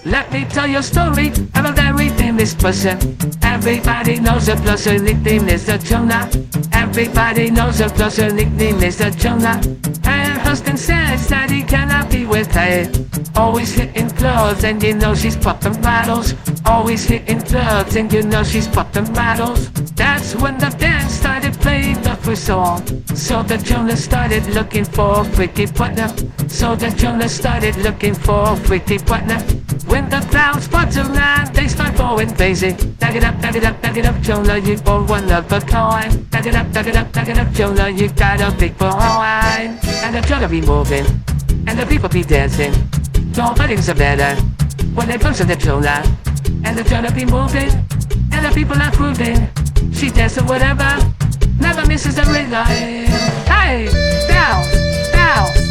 Let me tell you a story about everything this person. Everybody knows a plus her nickname is the Jonah. Everybody knows a plus her nickname is the Jonah. And her husband says that he cannot be with her. Always hitting clubs and you know she's popping bottles. Always hitting clubs and you know she's popping bottles. That's when the band started playing the first song. So the Jonah started looking for a pretty partner. So the Jonah started looking for a pretty partner. When the crowd spots around, they start going crazy. Back it up, back it up, back it up, Jonah, you are one of a kind. Back it up, back it up, back it up, Jonah, you got a big behind. And the Jonah be moving, and the people be dancing. No things are better when it comes to the Jonah. And the Jonah be moving, and the people are grooving. She dancing whatever, never misses a rhythm. Hey, bounce, bounce.